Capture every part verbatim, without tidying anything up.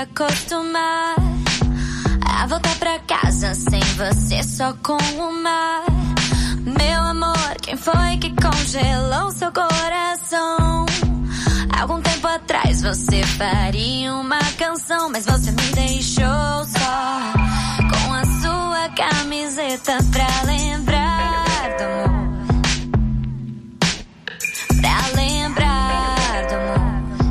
acostumar a voltar pra casa sem você, só com o mar. Meu amor, quem foi que congelou seu coração? Algum tempo atrás você faria uma canção, mas você me deixou só com a sua camiseta pra lembrar do amor. Pra lembrar do amor.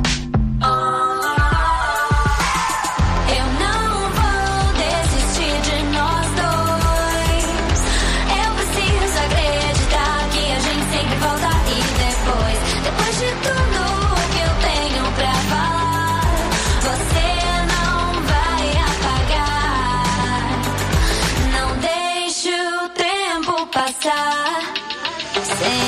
Eu não vou desistir de nós dois. Eu preciso acreditar que a gente sempre volta e depois, depois de tudo que eu tenho pra falar, você não vai apagar. Não deixe o tempo passar sem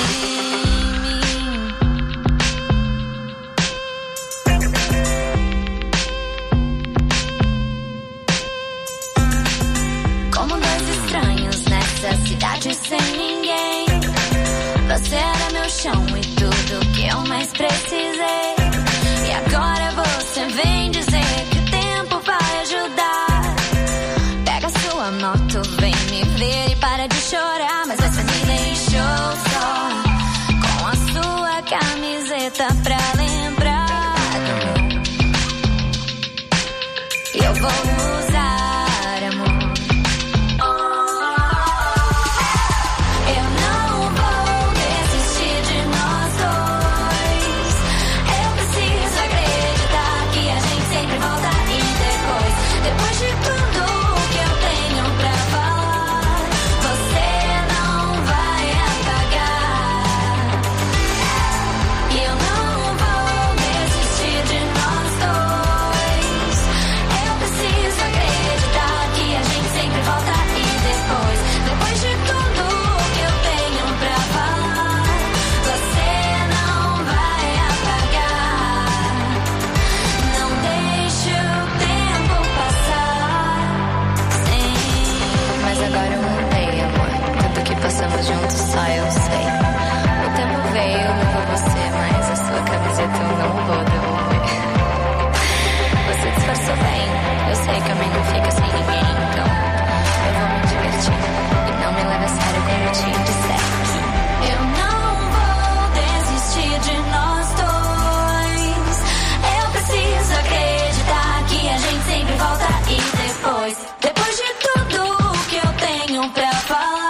cidade sem ninguém. Você era meu chão e tudo que eu mais precisei. E agora você vem dizer que o tempo vai ajudar. Pega sua moto, vem me ver e para de chorar. Mas você me deixou só com a sua camiseta pra lembrar do amor. E eu vou usar amor. Juntos só eu sei. O tempo veio, levou você, mas a sua camiseta eu não vou devolver. Você disfarçou bem, eu sei que homem não fica sem ninguém, então eu vou me divertir. E não me leve a sério como eu te disser. Eu não vou desistir de nós dois. Eu preciso acreditar que a gente sempre volta e depois, depois de tudo que eu tenho pra falar,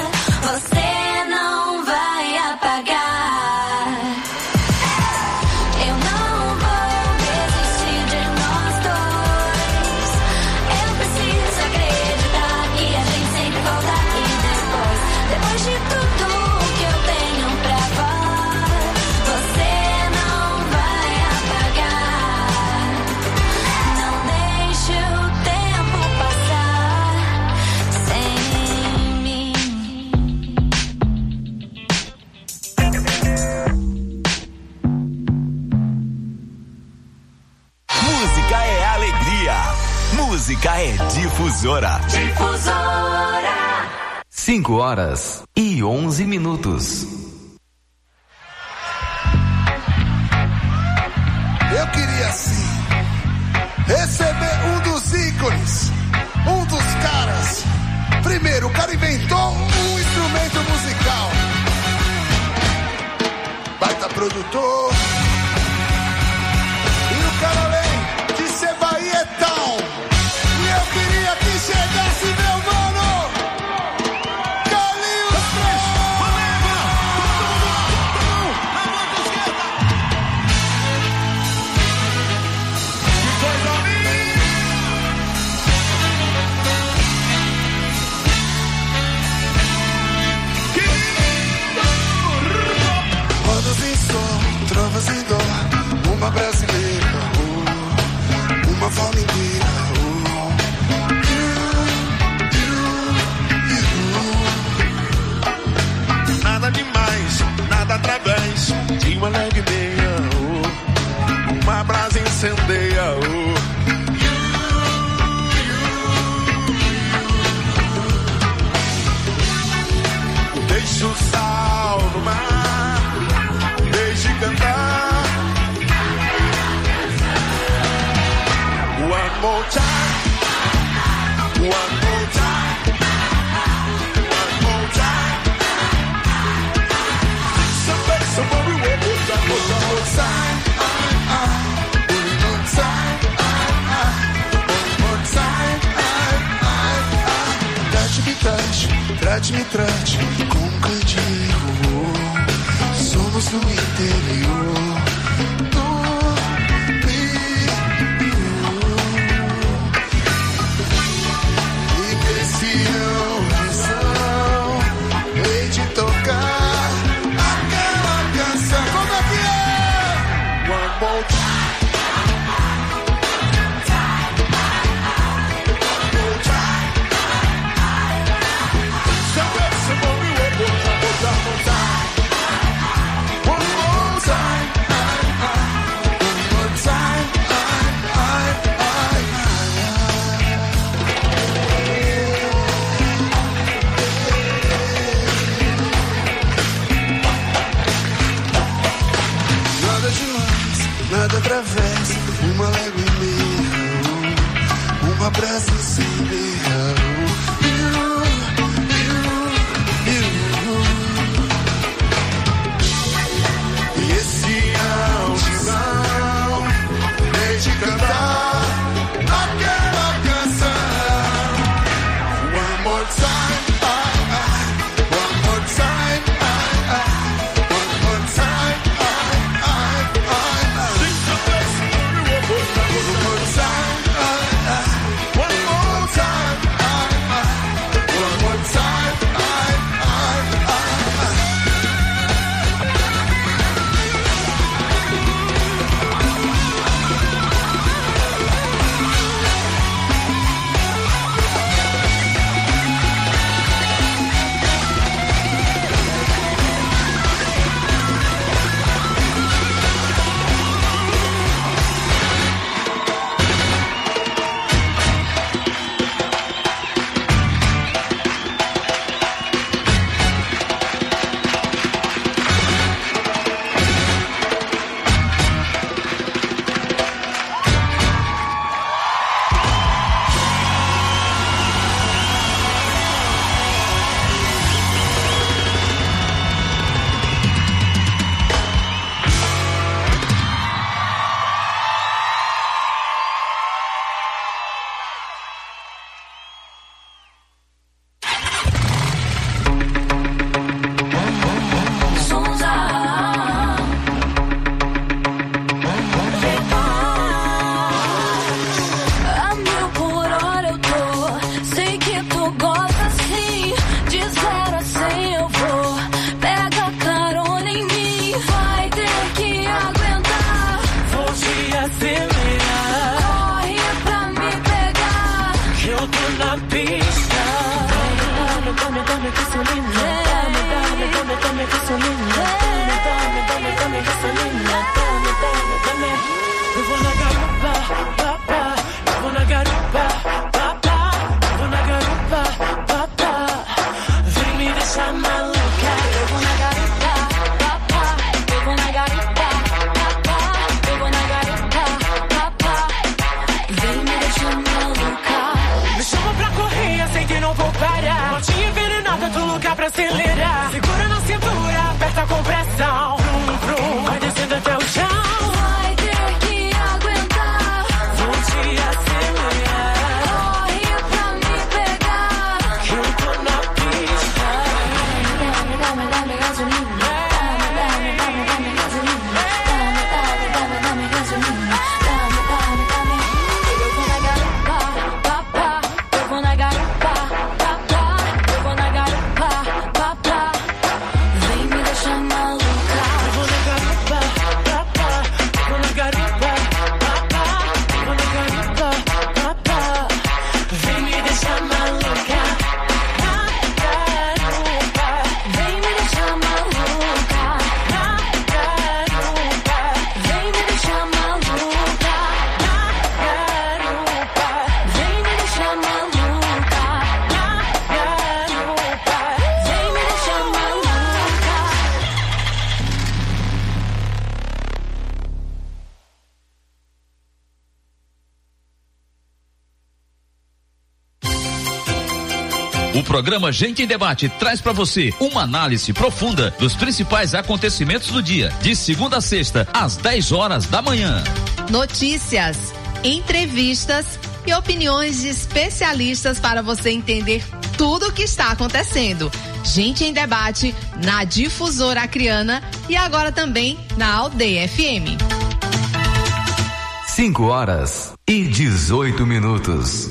música é Difusora. Difusora. Cinco horas e onze minutos. Eu queria sim receber um dos ícones, um dos caras. Primeiro, o cara inventou um instrumento musical. Baita produtor. E o cara além de ser Bahietão. Eu queria que chegasse meu mano Carlinhos Que coisa linda! Que lindo! Rodas em som, trovas em dó, uma brasileira, oh, uma forma inteira. Através de uma alegria, oh, uma brasa incendeia, oh. Deixa o sal no mar, deixe cantar o One more time. One more time. One more time. Somebody, somebody, one more time. One more time. One more time. One more time. Trate-me, trate, trate-me, trate como candido. Somos do interior. Nada atravessa uma légua e meia, uma brasa incendeia. E esse audizão deixe cantar aquela canção. One more time, I, I. One more time, I, I. One more time, I, I, I. programa Gente em Debate traz para você uma análise profunda dos principais acontecimentos do dia, de segunda a sexta, às dez horas da manhã. Notícias, entrevistas e opiniões de especialistas para você entender tudo o que está acontecendo. Gente em Debate na Difusora Acreana e agora também na Aldeia F M. cinco horas e dezoito minutos.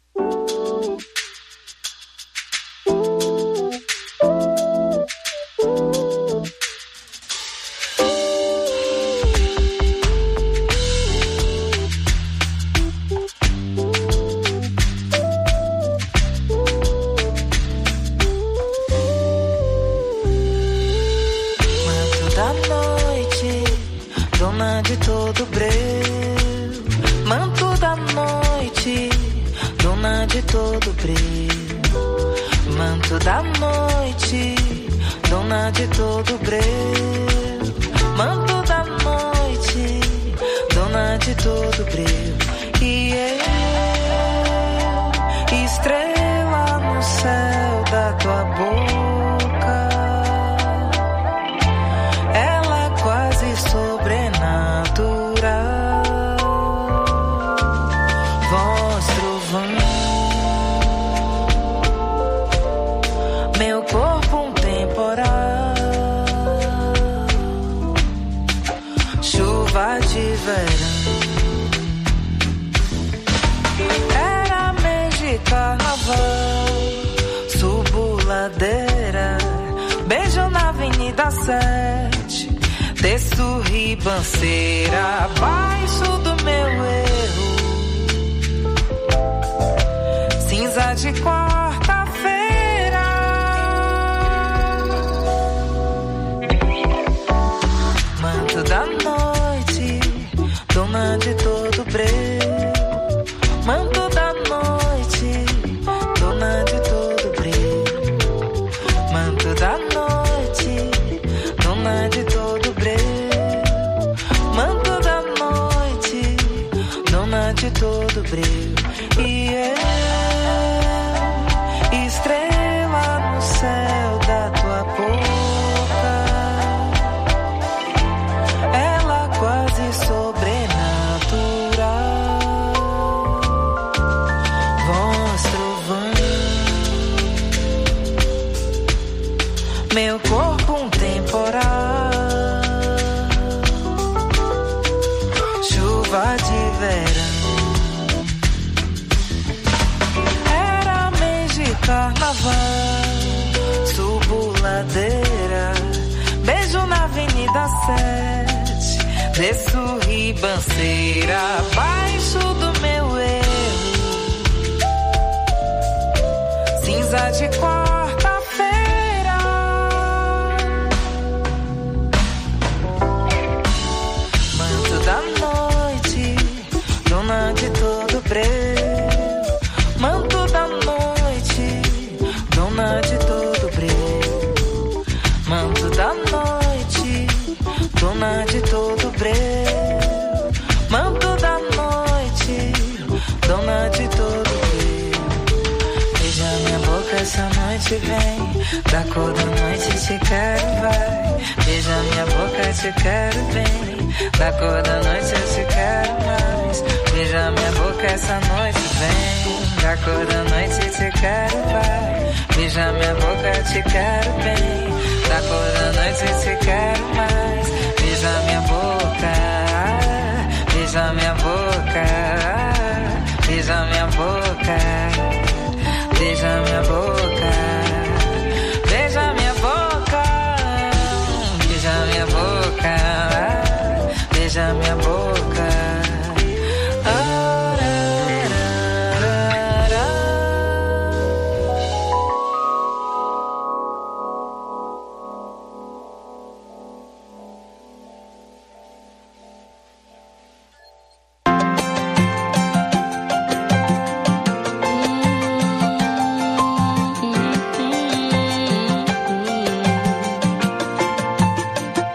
Desço ribanceira abaixo do meu erro, cinza de quarta-feira, manto da noite, dona de todo breu, manto da noite, dona de todo breu, manto da noite, dona de todo breu, manto da noite, dona de todo breu. E eu, estrela no céu da tua boca, ela quase sobrenatural, voz trovão, meu corpo um temporal, chuva de verão. Era mês de carnaval, subo ladeira, beijo na Avenida Sete, desço ribanceira abaixo do meu erro, cinza de quarta-feira, manto da noite, dona de todo breu, manto da noite, dona de todo breu, manto da noite, dona de todo breu, manto da noite, dona de todo breu. Beija minha boca essa noite vem, da cor da noite te quero vai, beija minha boca te quero bem, da cor da noite eu te quero mais, beija minha boca essa noite vem, da cor da noite te quero vai, beija minha boca te quero bem, da cor da noite te quero mais, beija minha boca, beija minha boca, beija minha boca, beija minha boca, beija minha boca, beija minha boca, beija minha boca.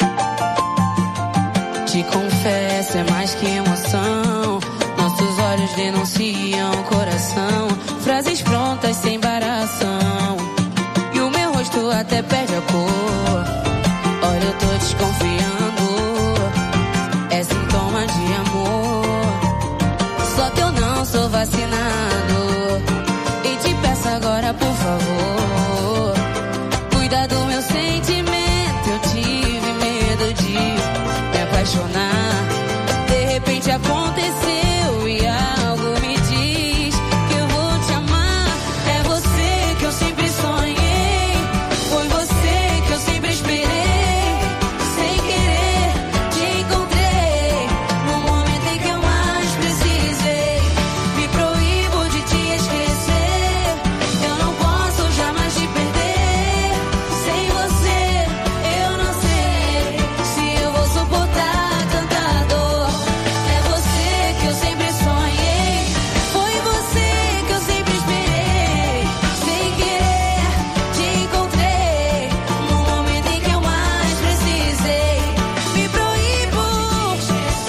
Te confesso, é mais que emoção. Nossos olhos denunciam o coração. Frases prontas sem embaração. E o meu rosto até perde a cor. Olha, eu tô desconfiando. É sintoma de amor. Só que eu não sou vacinado. E te peço agora, por favor, cuida do meu sentimento. Eu tive medo de me apaixonar. De repente aconteceu e algo me diz que eu vou te amar. É você que eu sempre sonhei. Foi você que eu sempre esperei. Sem querer te encontrei no momento em que eu mais precisei. Me proíbo de te esquecer. Eu não posso jamais te perder. Sem você eu não sei se eu vou suportar tanta dor. É você que eu sempre sonhei. Foi você que eu sempre esperei. Sem querer te encontrei no momento em que eu mais precisei. Me proíbo. Oh, oh,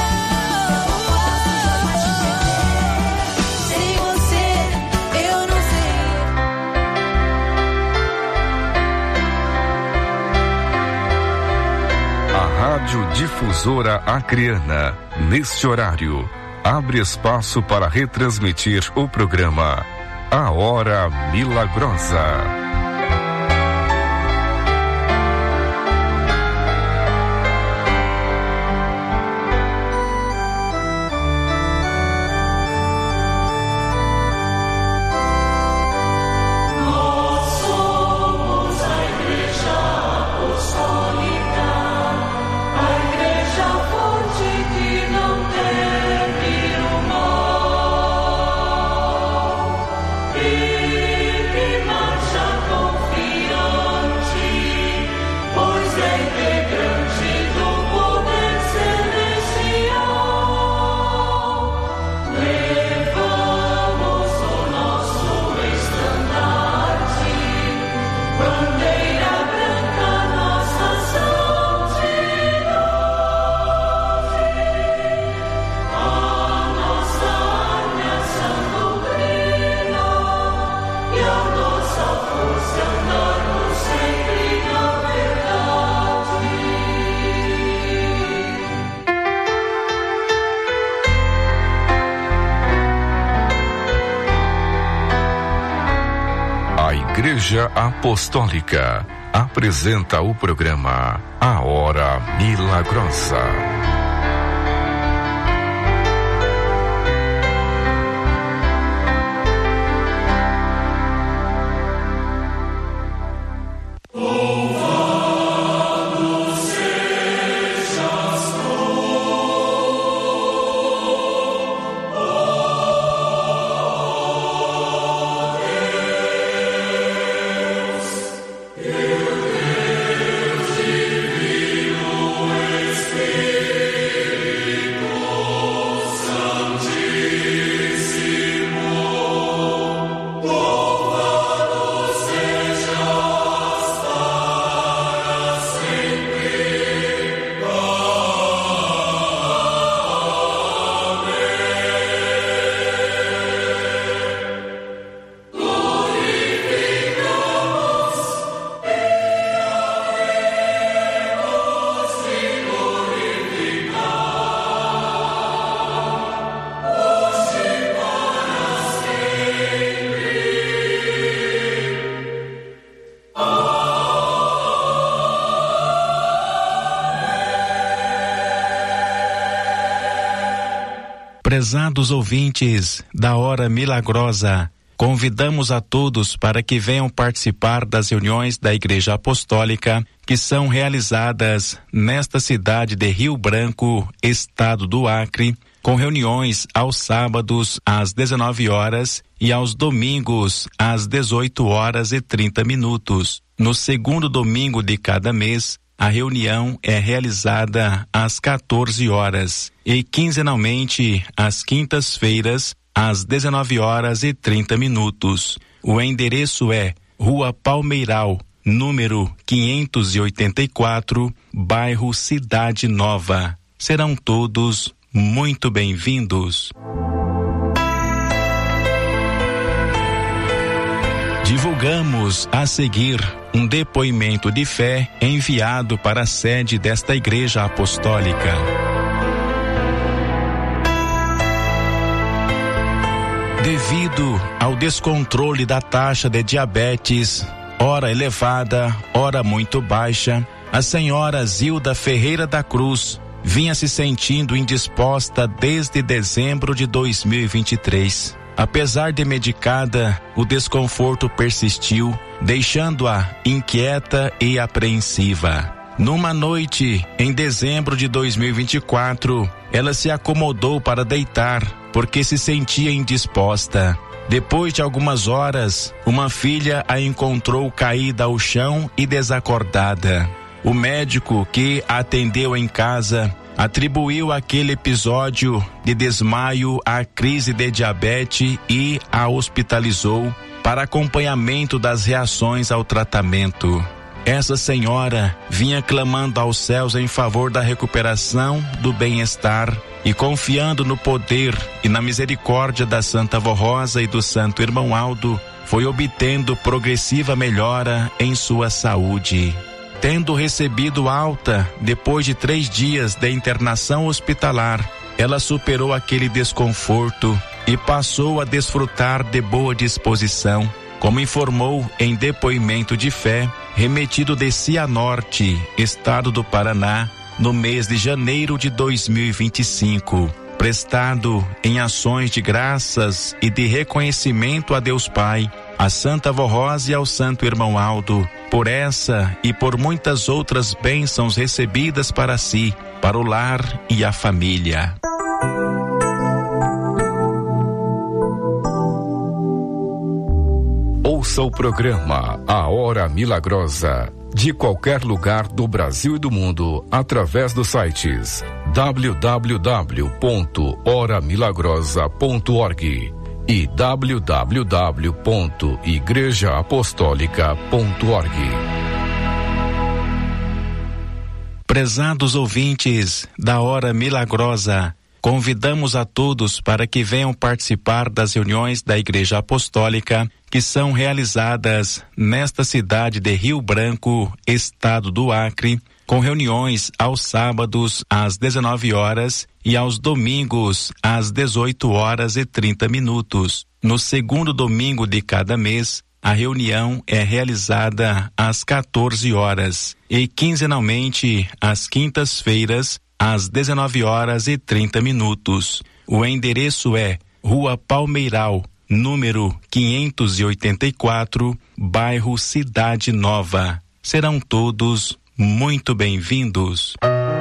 oh. Sem você eu não sei. A Rádio Difusora Acreana, neste horário, abre espaço para retransmitir o programa A Hora Milagrosa. Igreja Apostólica apresenta o programa A Hora Milagrosa. Prezados ouvintes da Hora Milagrosa, convidamos a todos para que venham participar das reuniões da Igreja Apostólica que são realizadas nesta cidade de Rio Branco, estado do Acre, com reuniões aos sábados às dezenove horas e aos domingos às dezoito horas e trinta minutos. No segundo domingo de cada mês, a reunião é realizada às quatorze horas e quinzenalmente às quintas-feiras às dezenove horas e trinta minutos. O endereço é Rua Palmeiral, número quinhentos e oitenta e quatro, bairro Cidade Nova. Serão todos muito bem-vindos. Divulgamos a seguir um depoimento de fé enviado para a sede desta Igreja Apostólica. Devido ao descontrole da taxa de diabetes, ora elevada, ora muito baixa, a senhora Zilda Ferreira da Cruz vinha se sentindo indisposta desde dezembro de dois mil e vinte e três. Apesar de medicada, o desconforto persistiu, deixando-a inquieta e apreensiva. Numa noite, em dezembro de dois mil e vinte e quatro, ela se acomodou para deitar, porque se sentia indisposta. Depois de algumas horas, uma filha a encontrou caída ao chão e desacordada. O médico que a atendeu em casa atribuiu aquele episódio de desmaio à crise de diabetes e a hospitalizou para acompanhamento das reações ao tratamento. Essa senhora vinha clamando aos céus em favor da recuperação do bem-estar e confiando no poder e na misericórdia da Santa Vó Rosa e do Santo Irmão Aldo, foi obtendo progressiva melhora em sua saúde. Tendo recebido alta depois de três dias de internação hospitalar, ela superou aquele desconforto e passou a desfrutar de boa disposição, como informou em depoimento de fé remetido de Cianorte, estado do Paraná, no mês de janeiro de dois mil e vinte e cinco, prestado em ações de graças e de reconhecimento a Deus Pai, a Santa Vó Rosa e ao Santo Irmão Aldo, por essa e por muitas outras bênçãos recebidas para si, para o lar e a família. Ouça o programa A Hora Milagrosa, de qualquer lugar do Brasil e do mundo, através dos sites w w w ponto hora milagrosa ponto org e w w w ponto igreja apostólica ponto org. Prezados ouvintes da Hora Milagrosa, convidamos a todos para que venham participar das reuniões da Igreja Apostólica que são realizadas nesta cidade de Rio Branco, estado do Acre, com reuniões aos sábados às dezenove horas e aos domingos às dezoito horas e trinta minutos. No segundo domingo de cada mês, a reunião é realizada às quatorze horas e quinzenalmente às quintas-feiras às dezenove horas e trinta minutos. O endereço é Rua Palmeiral, número quinhentos e oitenta e quatro, bairro Cidade Nova. Serão todos muito bem-vindos.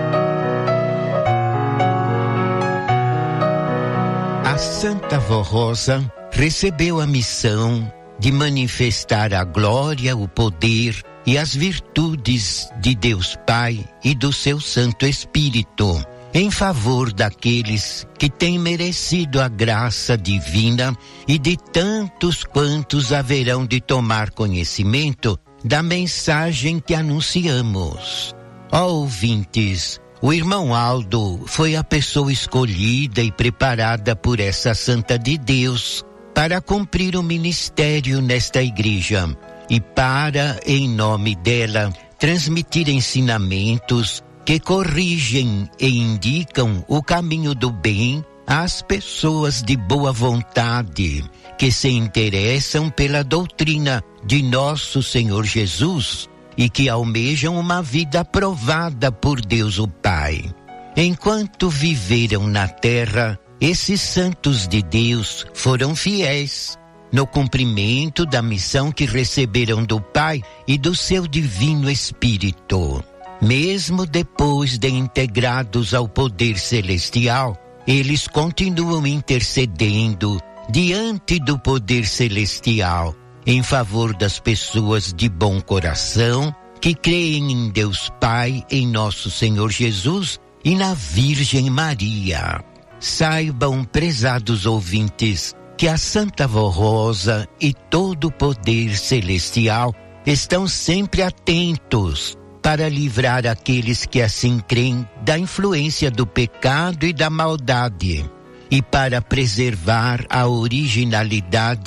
A Santa Vó Rosa recebeu a missão de manifestar a glória, o poder e as virtudes de Deus Pai e do seu Santo Espírito, em favor daqueles que têm merecido a graça divina e de tantos quantos haverão de tomar conhecimento da mensagem que anunciamos. Ó ouvintes, o irmão Aldo foi a pessoa escolhida e preparada por essa Santa de Deus para cumprir o ministério nesta igreja e para, em nome dela, transmitir ensinamentos que corrigem e indicam o caminho do bem às pessoas de boa vontade que se interessam pela doutrina de nosso Senhor Jesus e que almejam uma vida aprovada por Deus o Pai. Enquanto viveram na terra, esses santos de Deus foram fiéis no cumprimento da missão que receberam do Pai e do seu Divino Espírito. Mesmo depois de integrados ao poder celestial, eles continuam intercedendo diante do poder celestial em favor das pessoas de bom coração que creem em Deus Pai, em nosso Senhor Jesus e na Virgem Maria. Saibam, prezados ouvintes, que a Santa Vó Rosa e todo o poder celestial estão sempre atentos para livrar aqueles que assim creem da influência do pecado e da maldade, e para preservar a originalidade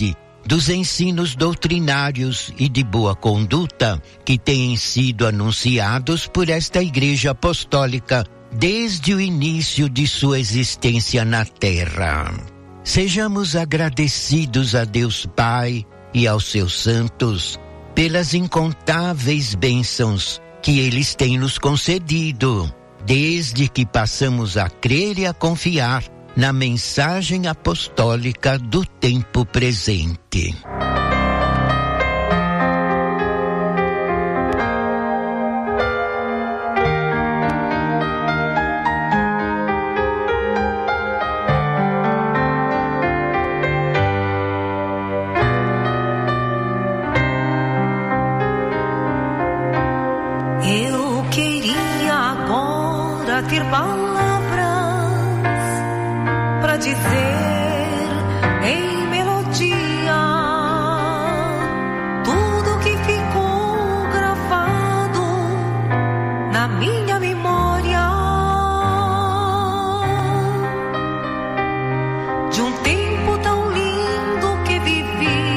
dos ensinos doutrinários e de boa conduta que têm sido anunciados por esta Igreja Apostólica desde o início de sua existência na Terra. Sejamos agradecidos a Deus Pai e aos seus santos pelas incontáveis bênçãos que eles têm nos concedido, desde que passamos a crer e a confiar na mensagem apostólica do tempo presente. Eu queria agora ter palavras pra dizer em melodia tudo que ficou gravado na minha memória de um tempo tão lindo que vivi,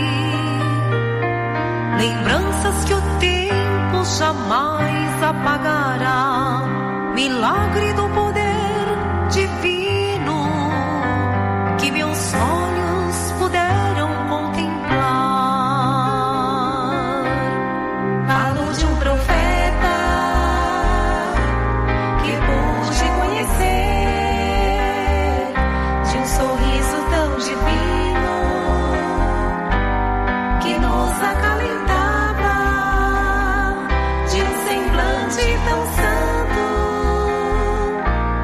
lembranças que o tempo jamais apagará, milagre do poder divino que meus olhos puderam contemplar. Falo de um profeta que pude conhecer, de um sorriso tão divino que nos acalentava, de um semblante tão santo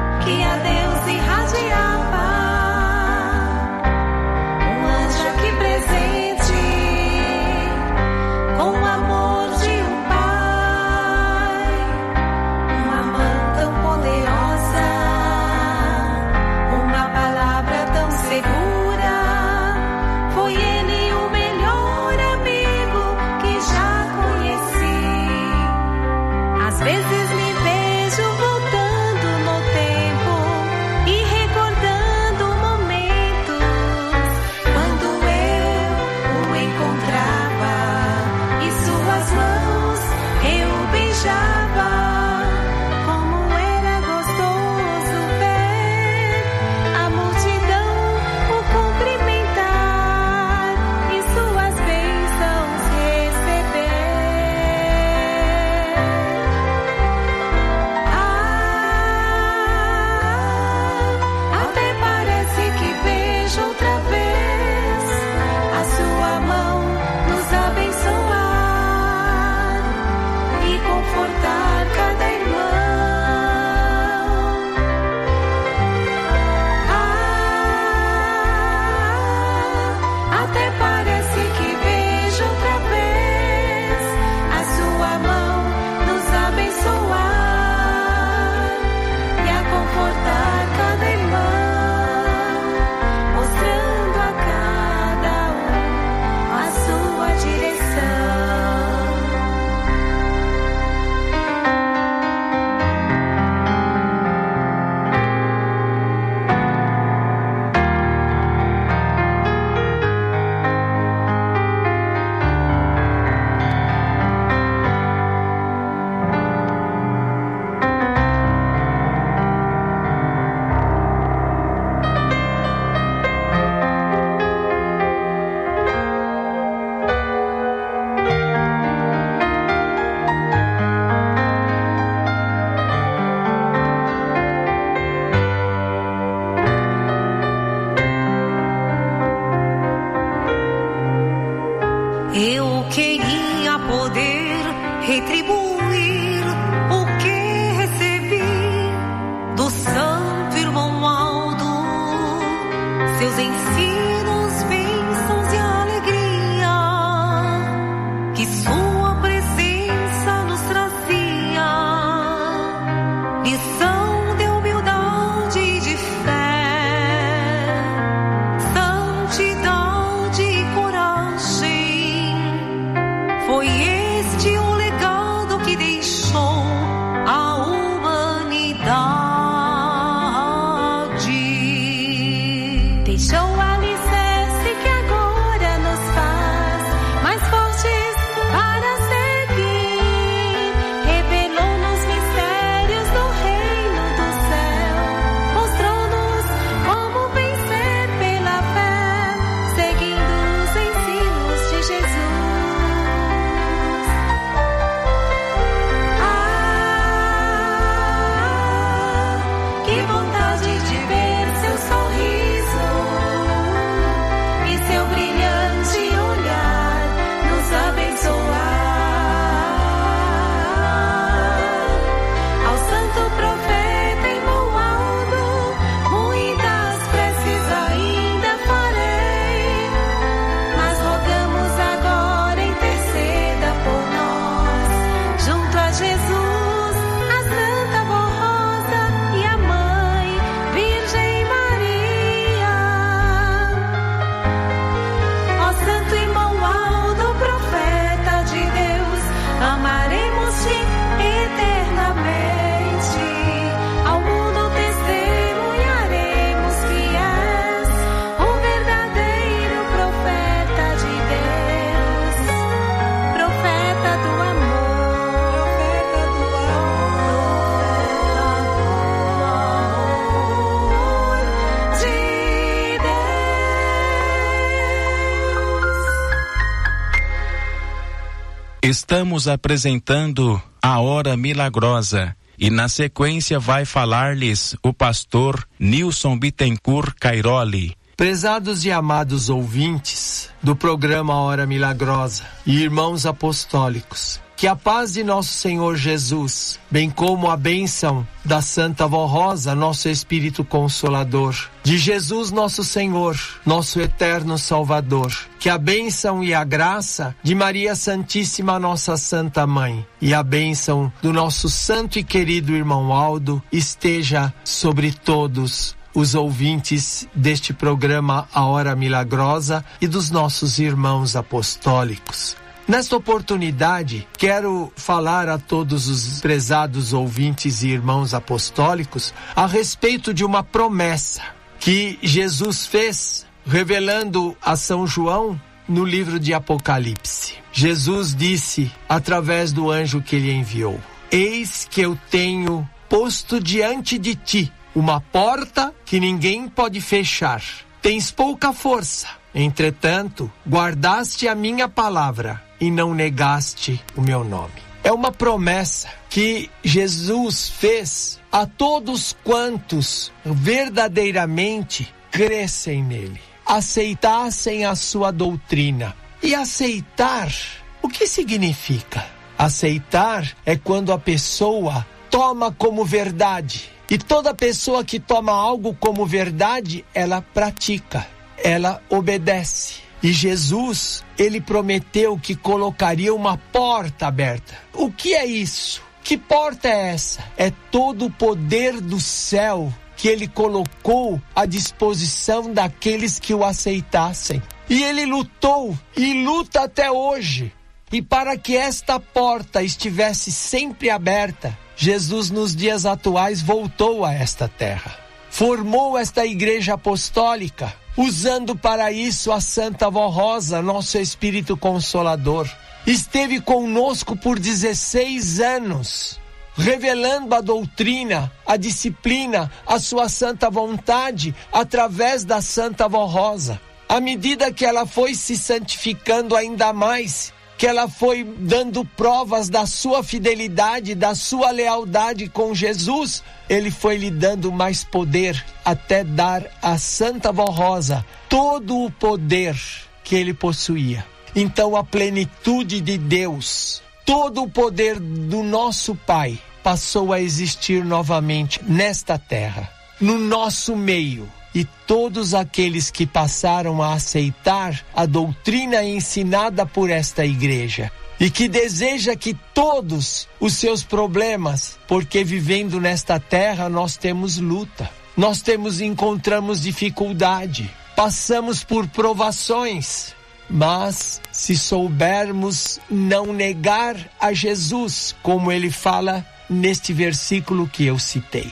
Estamos apresentando a Hora Milagrosa e na sequência vai falar-lhes o pastor Nilson Bittencourt Cairoli. Prezados e amados ouvintes do programa Hora Milagrosa e irmãos apostólicos, que a paz de nosso Senhor Jesus, bem como a bênção da Santa Vó Rosa, nosso Espírito Consolador, de Jesus nosso Senhor, nosso eterno Salvador, que a bênção e a graça de Maria Santíssima, nossa Santa Mãe, e a bênção do nosso santo e querido irmão Aldo esteja sobre todos os ouvintes deste programa A Hora Milagrosa e dos nossos irmãos apostólicos. Nesta oportunidade, quero falar a todos os prezados ouvintes e irmãos apostólicos a respeito de uma promessa que Jesus fez, revelando a São João no livro de Apocalipse. Jesus disse, através do anjo que ele enviou: eis que eu tenho posto diante de ti uma porta que ninguém pode fechar. Tens pouca força, entretanto, guardaste a minha palavra e não negaste o meu nome. É uma promessa que Jesus fez a todos quantos verdadeiramente crescem nele, aceitassem a sua doutrina. E aceitar, o que significa? Aceitar é quando a pessoa toma como verdade. E toda pessoa que toma algo como verdade, ela pratica, ela obedece. E Jesus, ele prometeu que colocaria uma porta aberta. O que é isso? Que porta é essa? É todo o poder do céu que ele colocou à disposição daqueles que o aceitassem. E ele lutou e luta até hoje. E para que esta porta estivesse sempre aberta, Jesus nos dias atuais voltou a esta terra. Formou esta igreja apostólica, usando para isso a Santa Vó Rosa, nosso Espírito Consolador. Esteve conosco por dezesseis anos, revelando a doutrina, a disciplina, a sua santa vontade, através da Santa Vó Rosa. À medida que ela foi se santificando ainda mais, que ela foi dando provas da sua fidelidade, da sua lealdade com Jesus, ele foi lhe dando mais poder, até dar à Santa Vó Rosa todo o poder que ele possuía. Então a plenitude de Deus, todo o poder do nosso Pai, passou a existir novamente nesta terra, no nosso meio. E todos aqueles que passaram a aceitar a doutrina ensinada por esta igreja e que deseja que todos os seus problemas, porque vivendo nesta terra nós temos luta, nós temos encontramos dificuldade, passamos por provações, mas se soubermos não negar a Jesus, como ele fala neste versículo que eu citei,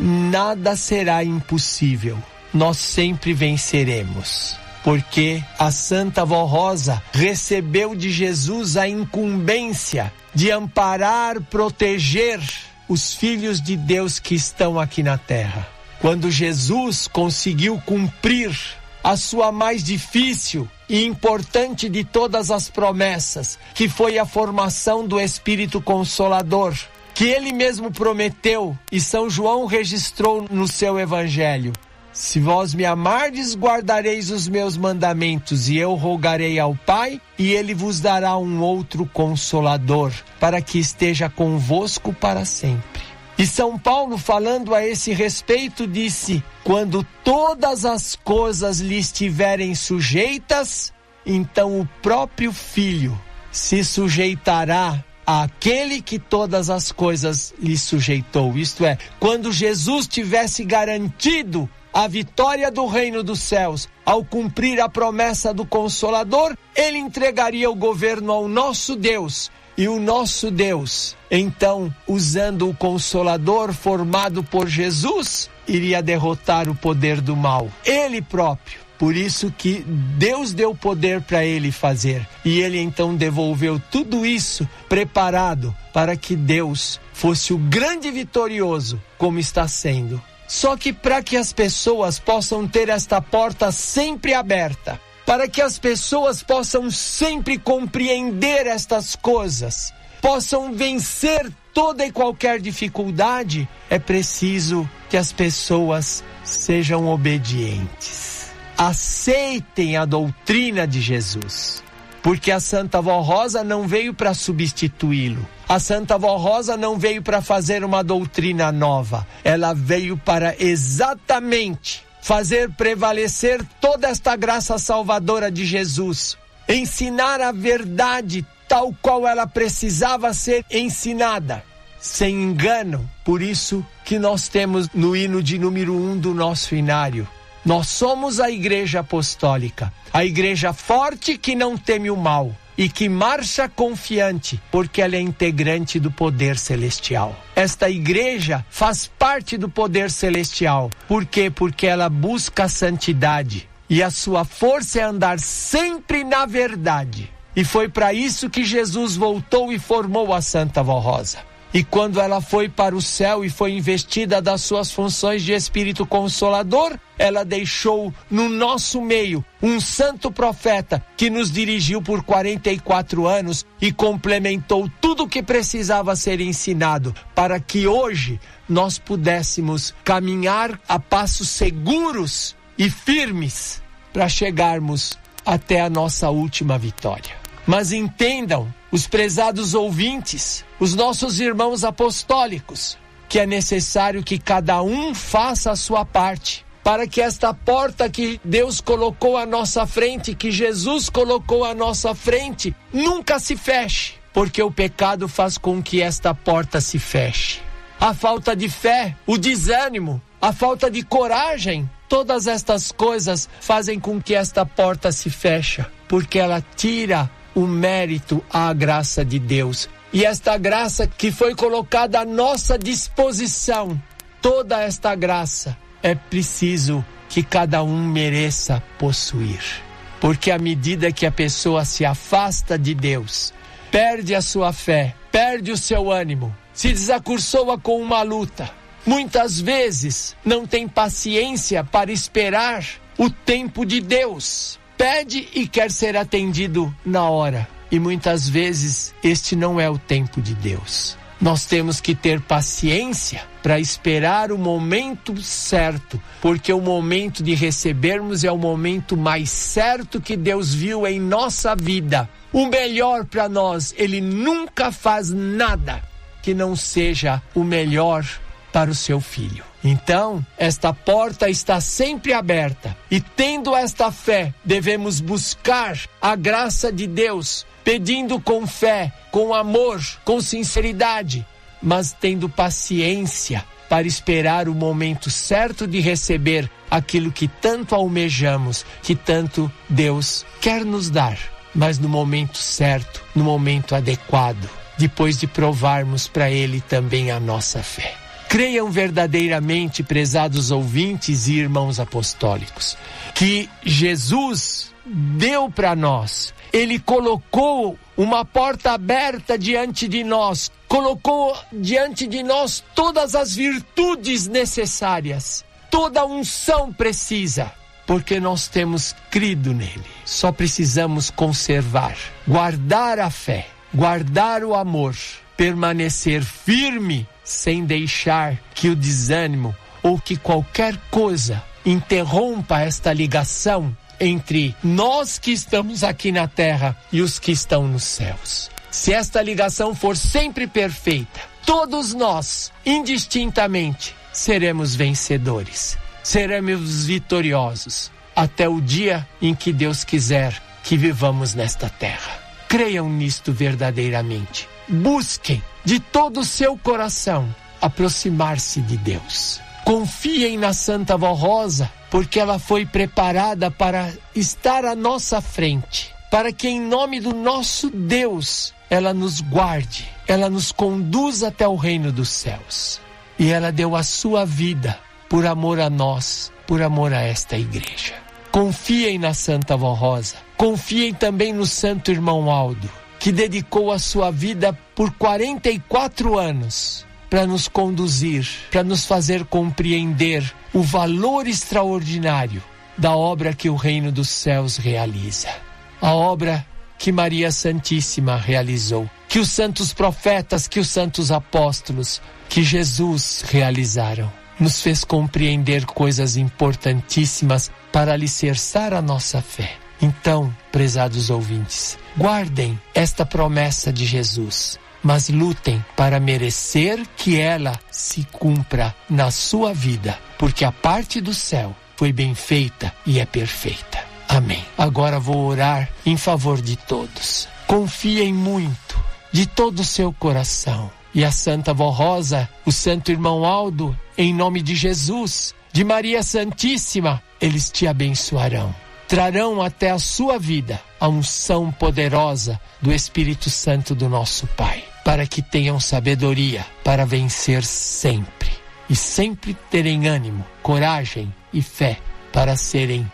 nada será impossível. Nós sempre venceremos, porque a Santa Vó Rosa recebeu de Jesus a incumbência de amparar, proteger os filhos de Deus que estão aqui na terra. Quando Jesus conseguiu cumprir a sua mais difícil e importante de todas as promessas, que foi a formação do Espírito Consolador, que ele mesmo prometeu e São João registrou no seu evangelho. Se vós me amardes, guardareis os meus mandamentos, e eu rogarei ao Pai, e ele vos dará um outro Consolador, para que esteja convosco para sempre. E São Paulo, falando a esse respeito, disse: quando todas as coisas lhe estiverem sujeitas, então o próprio Filho se sujeitará àquele que todas as coisas lhe sujeitou. Isto é, quando Jesus tivesse garantido a vitória do reino dos céus, ao cumprir a promessa do Consolador, ele entregaria o governo ao nosso Deus. E o nosso Deus, então, usando o Consolador formado por Jesus, iria derrotar o poder do mal, ele próprio. Por isso que Deus deu poder para ele fazer. E ele então devolveu tudo isso preparado para que Deus fosse o grande vitorioso, como está sendo. Só que para que as pessoas possam ter esta porta sempre aberta, para que as pessoas possam sempre compreender estas coisas, possam vencer toda e qualquer dificuldade, é preciso que as pessoas sejam obedientes. Aceitem a doutrina de Jesus, porque a Santa Vó Rosa não veio para substituí-lo. A Santa Vó Rosa não veio para fazer uma doutrina nova. Ela veio para exatamente fazer prevalecer toda esta graça salvadora de Jesus, ensinar a verdade tal qual ela precisava ser ensinada, sem engano. Por isso que nós temos no hino de número um do nosso inário: nós somos a Igreja Apostólica, a igreja forte que não teme o mal e que marcha confiante, porque ela é integrante do poder celestial. Esta igreja faz parte do poder celestial. Por quê? Porque ela busca a santidade e a sua força é andar sempre na verdade. E foi para isso que Jesus voltou e formou a Santa Vó Rosa. E quando ela foi para o céu e foi investida das suas funções de Espírito Consolador, ela deixou no nosso meio um santo profeta que nos dirigiu por quarenta e quatro anos e complementou tudo o que precisava ser ensinado, para que hoje nós pudéssemos caminhar a passos seguros e firmes para chegarmos até a nossa última vitória. Mas entendam, os prezados ouvintes, os nossos irmãos apostólicos, que é necessário que cada um faça a sua parte, para que esta porta que Deus colocou à nossa frente, que Jesus colocou à nossa frente, nunca se feche, porque o pecado faz com que esta porta se feche. A falta de fé, o desânimo, a falta de coragem, todas estas coisas fazem com que esta porta se feche, porque ela tira o mérito à graça de Deus. E esta graça que foi colocada à nossa disposição, toda esta graça, é preciso que cada um mereça possuir. Porque à medida que a pessoa se afasta de Deus, perde a sua fé, perde o seu ânimo, se desacursoa com uma luta, muitas vezes não tem paciência para esperar o tempo de Deus. Pede e quer ser atendido na hora. E muitas vezes este não é o tempo de Deus. Nós temos que ter paciência para esperar o momento certo, porque o momento de recebermos é o momento mais certo que Deus viu em nossa vida. O melhor para nós, Ele nunca faz nada que não seja o melhor para o seu filho. Então, esta porta está sempre aberta e, tendo esta fé, devemos buscar a graça de Deus, pedindo com fé, com amor, com sinceridade, mas tendo paciência para esperar o momento certo de receber aquilo que tanto almejamos, que tanto Deus quer nos dar, mas no momento certo, no momento adequado, depois de provarmos para Ele também a nossa fé. Creiam verdadeiramente, prezados ouvintes e irmãos apostólicos, que Jesus deu para nós, Ele colocou uma porta aberta diante de nós, colocou diante de nós todas as virtudes necessárias, toda a unção precisa, porque nós temos crido nele. Só precisamos conservar, guardar a fé, guardar o amor, permanecer firme, sem deixar que o desânimo ou que qualquer coisa interrompa esta ligação entre nós que estamos aqui na terra e os que estão nos céus. Se esta ligação for sempre perfeita, todos nós, indistintamente, seremos vencedores, seremos vitoriosos, até o dia em que Deus quiser que vivamos nesta terra. Creiam nisto verdadeiramente. Busquem de todo o seu coração aproximar-se de Deus. Confiem na Santa Vó Rosa, porque ela foi preparada para estar à nossa frente, para que em nome do nosso Deus ela nos guarde, ela nos conduza até o reino dos céus. E ela deu a sua vida por amor a nós, por amor a esta igreja. Confiem na Santa Vó Rosa, confiem também no Santo Irmão Aldo, que dedicou a sua vida por quarenta e quatro anos para nos conduzir, para nos fazer compreender o valor extraordinário da obra que o reino dos céus realiza. A obra que Maria Santíssima realizou, que os santos profetas, que os santos apóstolos, que Jesus realizaram. Nos fez compreender coisas importantíssimas para alicerçar a nossa fé. Então, prezados ouvintes, guardem esta promessa de Jesus, mas lutem para merecer que ela se cumpra na sua vida, porque a parte do céu foi bem feita e é perfeita. Amém. Agora vou orar em favor de todos. Confiem muito, de todo o seu coração. E a Santa Vó Rosa, o Santo Irmão Aldo, em nome de Jesus, de Maria Santíssima, eles te abençoarão. Trarão até a sua vida a unção poderosa do Espírito Santo do nosso Pai, para que tenham sabedoria para vencer sempre. E sempre terem ânimo, coragem e fé para serem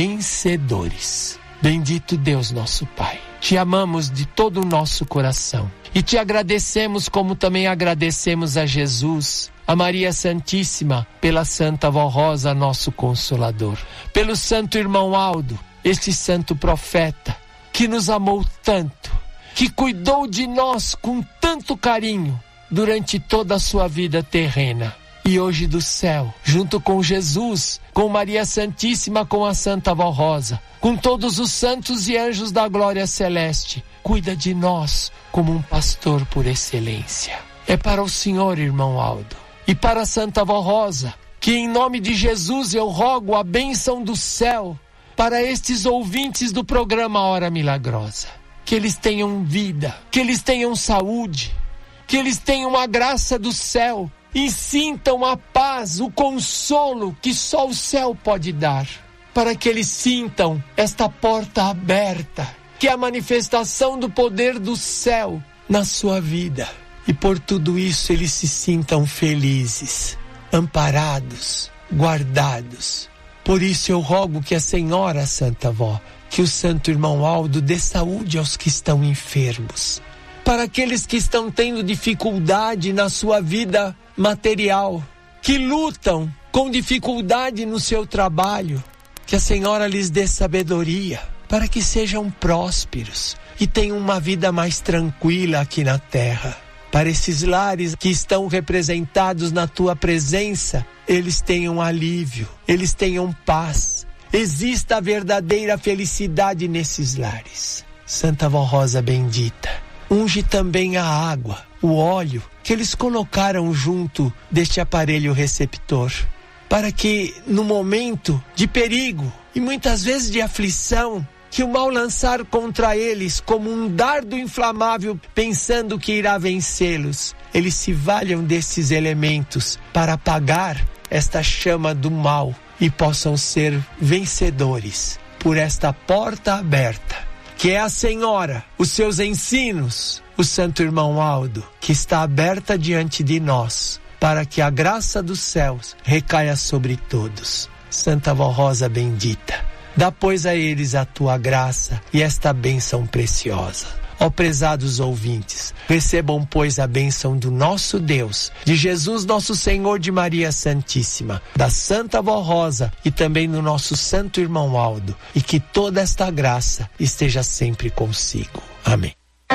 vencedores. Bendito Deus nosso Pai, te amamos de todo o nosso coração e te agradecemos, como também agradecemos a Jesus, a Maria Santíssima, pela Santa Vó Rosa, nosso Consolador, pelo Santo Irmão Aldo, este santo profeta que nos amou tanto, que cuidou de nós com tanto carinho durante toda a sua vida terrena. E hoje do céu, junto com Jesus, com Maria Santíssima, com a Santa Vó Rosa, com todos os santos e anjos da glória celeste, cuida de nós como um pastor por excelência. É para o Senhor, irmão Aldo, e para a Santa Vó Rosa, que em nome de Jesus eu rogo a bênção do céu para estes ouvintes do programa Hora Milagrosa. Que eles tenham vida, que eles tenham saúde, que eles tenham a graça do céu, e sintam a paz, o consolo que só o céu pode dar, para que eles sintam esta porta aberta, que é a manifestação do poder do céu na sua vida. E por tudo isso eles se sintam felizes, amparados, guardados. Por isso eu rogo que a Senhora Santa Vó, que o Santo Irmão Aldo dê saúde aos que estão enfermos, para aqueles que estão tendo dificuldade na sua vida material, que lutam com dificuldade no seu trabalho, que a Senhora lhes dê sabedoria para que sejam prósperos e tenham uma vida mais tranquila aqui na terra. Para esses lares que estão representados na tua presença, eles tenham alívio, eles tenham paz, exista a verdadeira felicidade nesses lares. Santa Vó Rosa bendita, unge também a água, o óleo que eles colocaram junto deste aparelho receptor, para que no momento de perigo e muitas vezes de aflição, que o mal lançar contra eles como um dardo inflamável, pensando que irá vencê-los, eles se valham desses elementos para apagar esta chama do mal e possam ser vencedores por esta porta aberta, que é a Senhora, os seus ensinos, o Santo Irmão Aldo, que está aberta diante de nós, para que a graça dos céus recaia sobre todos. Santa Vó Rosa bendita, dá pois a eles a tua graça e esta bênção preciosa. Ó prezados ouvintes, recebam pois a bênção do nosso Deus, de Jesus nosso Senhor, de Maria Santíssima, da Santa Vó Rosa e também do nosso Santo Irmão Aldo, e que toda esta graça esteja sempre consigo. Amém.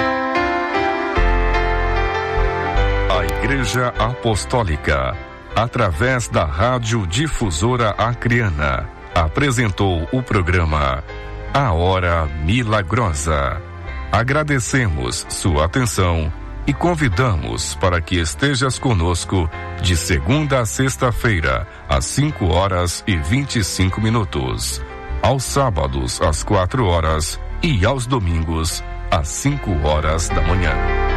A Igreja Apostólica, através da Rádio Difusora Acreana, apresentou o programa A Hora Milagrosa. Agradecemos sua atenção e convidamos para que estejas conosco de segunda a sexta-feira, às cinco horas e vinte e cinco minutos, aos sábados às quatro horas e aos domingos às cinco horas da manhã.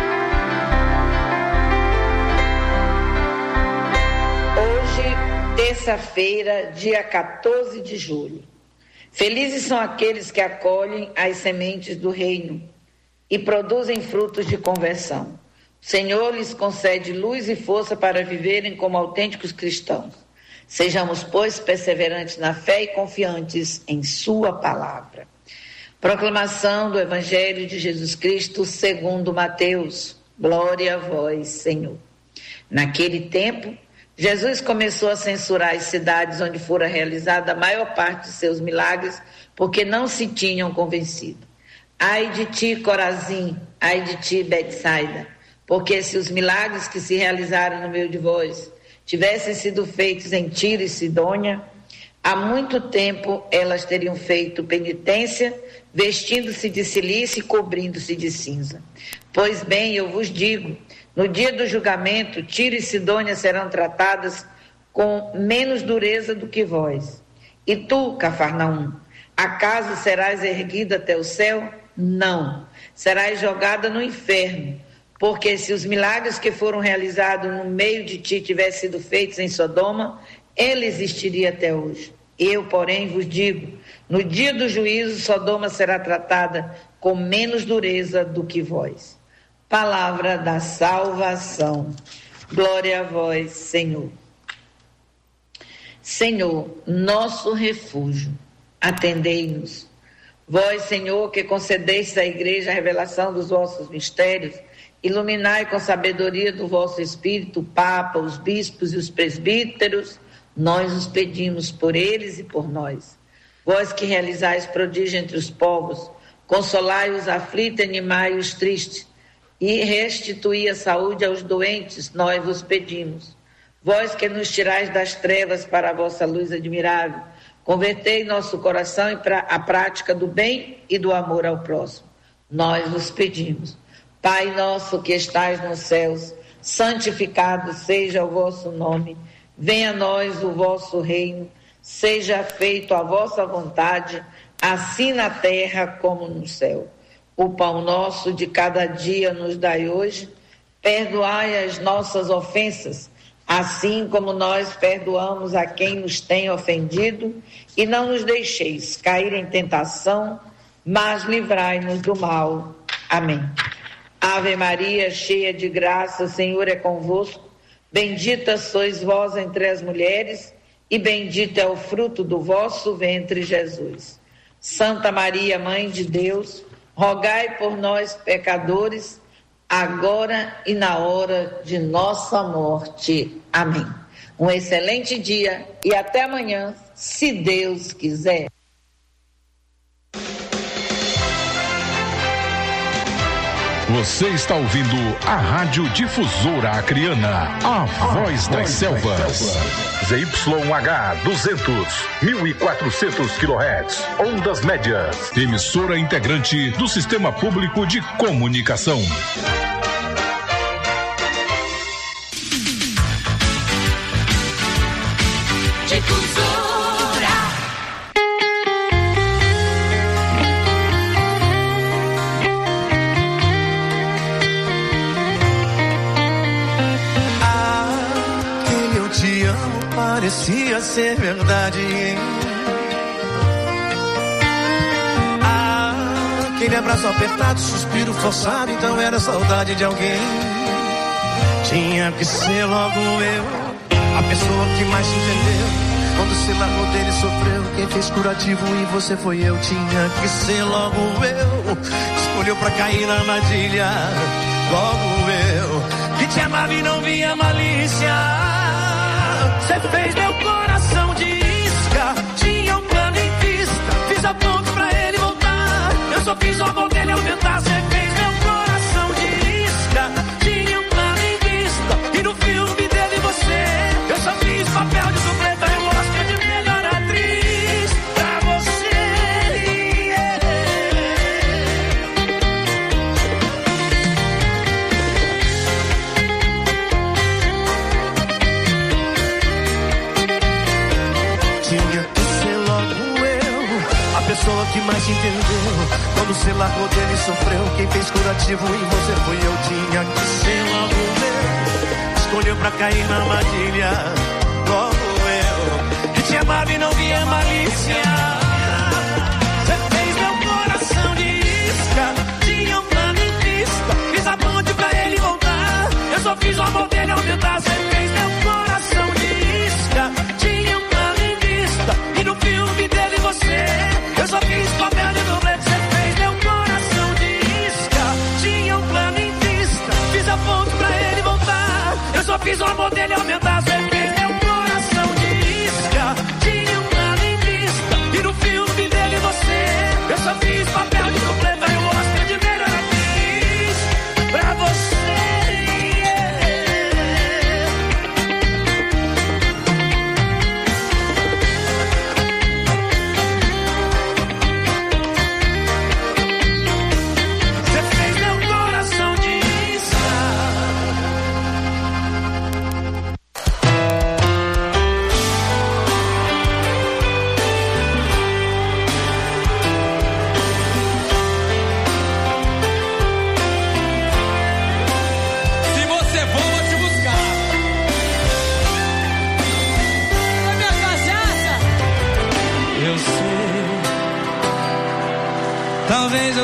Hoje, terça-feira, dia quatorze de julho. Felizes são aqueles que acolhem as sementes do reino e produzem frutos de conversão. O Senhor lhes concede luz e força para viverem como autênticos cristãos. Sejamos, pois, perseverantes na fé e confiantes em sua palavra. Proclamação do Evangelho de Jesus Cristo segundo Mateus. Glória a vós, Senhor. Naquele tempo, Jesus começou a censurar as cidades onde fora realizada a maior parte de seus milagres, porque não se tinham convencido. Ai de ti, Corazim, ai de ti, Betsaida, porque se os milagres que se realizaram no meio de vós tivessem sido feitos em Tiro e Sidônia, há muito tempo elas teriam feito penitência, vestindo-se de cilício e cobrindo-se de cinza. Pois bem, eu vos digo, no dia do julgamento, Tiro e Sidônia serão tratadas com menos dureza do que vós. E tu, Cafarnaum, acaso serás erguida até o céu? Não, serás jogada no inferno, porque se os milagres que foram realizados no meio de ti tivessem sido feitos em Sodoma, ele existiria até hoje. Eu, porém, vos digo, no dia do juízo, Sodoma será tratada com menos dureza do que vós. Palavra da salvação. Glória a vós, Senhor. Senhor, nosso refúgio, atendei-nos. Vós, Senhor, que concedestes à igreja a revelação dos vossos mistérios, iluminai com sabedoria do vosso Espírito o Papa, os bispos e os presbíteros, nós os pedimos por eles e por nós. Vós que realizais prodígio entre os povos, consolai os aflitos e animai os tristes, e restituí a saúde aos doentes, nós vos pedimos. Vós que nos tirais das trevas para a vossa luz admirável, convertei nosso coração em pra, a prática do bem e do amor ao próximo. Nós vos pedimos. Pai nosso que estais nos céus, santificado seja o vosso nome. Venha a nós o vosso reino. Seja feito a vossa vontade, assim na terra como no céu. O pão nosso de cada dia nos dai hoje. Perdoai as nossas ofensas, assim como nós perdoamos a quem nos tem ofendido, e não nos deixeis cair em tentação, mas livrai-nos do mal. Amém. Ave Maria, cheia de graça, o Senhor é convosco. Bendita sois vós entre as mulheres, e bendito é o fruto do vosso ventre, Jesus. Santa Maria, Mãe de Deus, rogai por nós, pecadores, agora e na hora de nossa morte. Amém. Um excelente dia e até amanhã, se Deus quiser. Você está ouvindo a Rádio Difusora Acreana, a, a voz das selvas. Z Y H duzentos, mil e quatrocentos quilohertz, ondas médias. Emissora integrante do Sistema Público de Comunicação. Difusora. Aquele eu te amo parecia ser verdade. Aquele abraço apertado, suspiro forçado, então era saudade de alguém. Tinha que ser logo eu, a pessoa que mais se entendeu. Quando se largou dele sofreu, quem fez curativo em você foi eu. Tinha que ser logo eu, escolheu pra cair na armadilha. Logo eu, que te amava e não via malícia. Você fez meu coração de isca, tinha um plano em vista. Fiz a ponte pra ele voltar, eu só fiz o amor dele aumentar. Você fez meu coração de isca, tinha um plano em vista. E no filme dele você, eu só fiz papel de supleta. Eu gosto de melhor atriz pra você. Yeah. Tinha que ser logo eu, a pessoa que mais te entendeu. Quando se largou dele sofreu, quem fez curativo em você foi eu. Tinha que ser logo eu, escolheu pra cair na armadilha. Logo eu, que te amava e não via malícia. Você fez meu coração de isca, tinha um plano em vista. Fiz a ponte pra ele voltar, eu só fiz o amor dele aumentar. Você fez meu coração de isca, tinha um plano em vista. E no filme dele você, eu só fiz papel de dublete. Você fez meu coração de isca, tinha um plano em vista. Fiz a ponte pra ele voltar, eu só fiz o amor dele aumentar. Você fez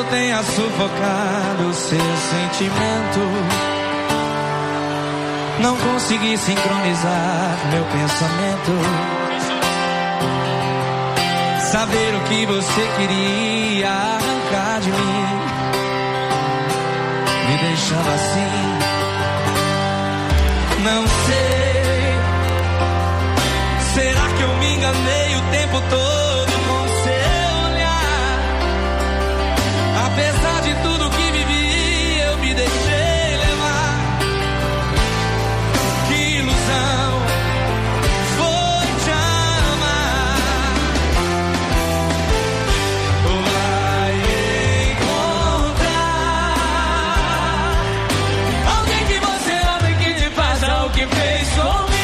eu tenha sufocado o seu sentimento, não consegui sincronizar meu pensamento, saber o que você queria arrancar de mim, me deixando assim. Não sei, será que eu me enganei o tempo todo com seu olhar? Apesar de tudo que vivi, eu me deixei levar. Que ilusão foi te amar. Vai encontrar alguém que você ama e que te faça o que fez comigo.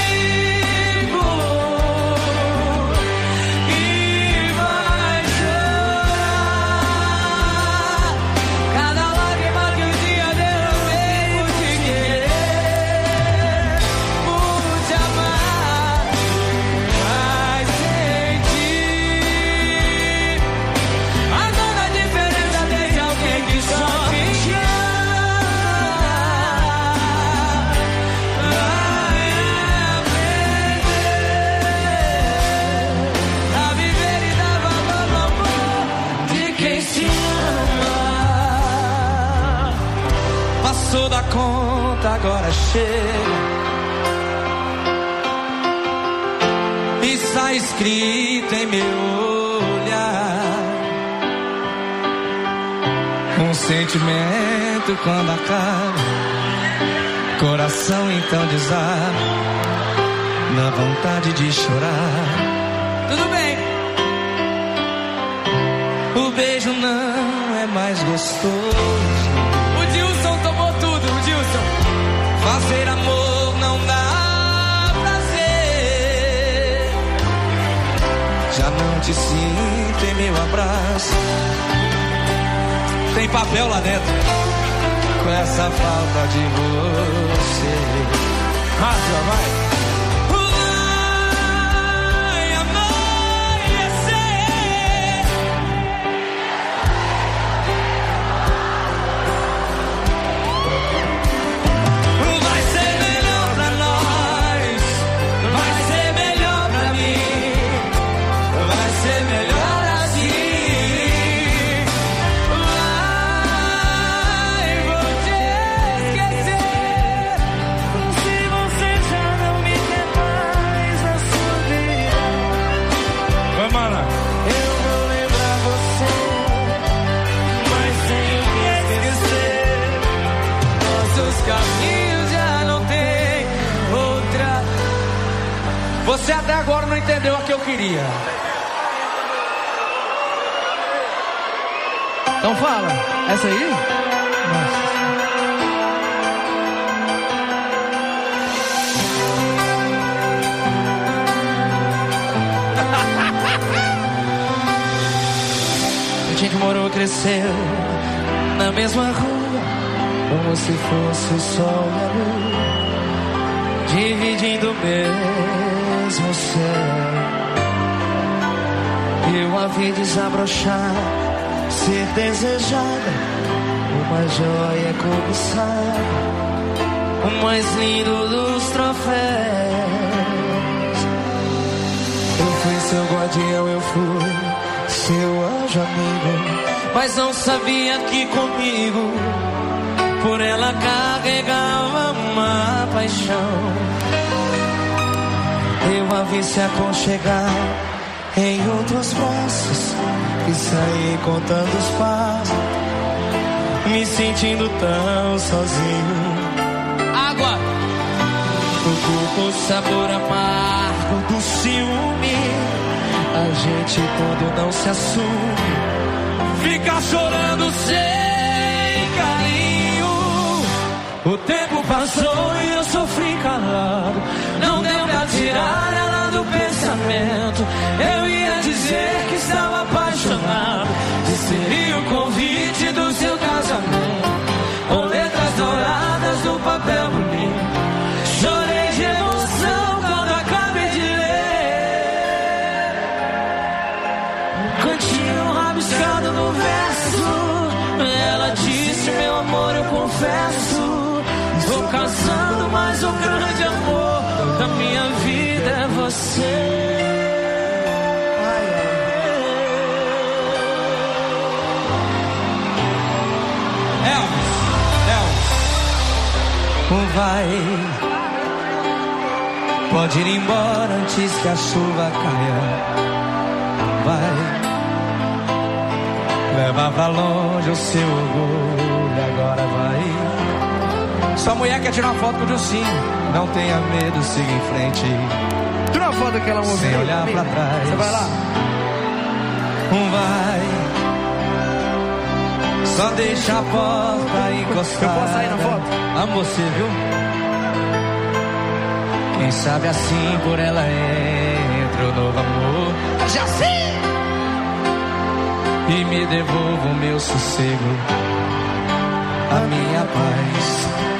Passou da conta, agora chega. Está escrito em meu olhar. Um sentimento quando acaba, coração então desaba, na vontade de chorar. Tudo bem. O beijo não é mais gostoso. O Dilson tomou tudo, o Dilson. Fazer amor não dá prazer. Já não te sinto em meu abraço. Tem papel lá dentro com essa falta de você. Rádio, vai. Você até agora não entendeu a que eu queria. Então fala, essa aí? Nossa. A gente morou, cresceu na mesma rua, como se fosse o sol e a lua, dividindo o mesmo céu. Eu a vi desabrochar, ser desejada, uma joia cobiçada, o mais lindo dos troféus. Eu fui seu guardião, eu fui seu anjo amigo, mas não sabia que comigo por ela carregava uma paixão. Eu a vi se aconchegar em outros braços e saí contando os passos, me sentindo tão sozinho. Água! O corpo, o sabor amargo do ciúme. A gente quando não se assume fica chorando sem carinho. O tempo passou e eu sofri calado, não deu pra tirar ela do pensamento. Eu ia dizer que estava apaixonado, que seria o convite do seu casamento, com letras douradas no papel bonito. Chorei de emoção quando acabei de ler um cantinho rabiscado no verso mas o grande amor da minha vida é você. Elvis, Elvis. Vai, pode ir embora antes que a chuva caia. Vai, leva pra longe o seu orgulho, agora vai. Sua mulher quer tirar uma foto com o Dilcinho. Não tenha medo, siga em frente. Tira uma foto daquela música. Sem olhar pra trás. Você vai lá? Vai, só deixa a porta encostada. Eu posso sair na foto? Amor, você viu? Quem sabe assim por ela entra o novo amor. Já sei! E me devolva o meu sossego, a minha paz.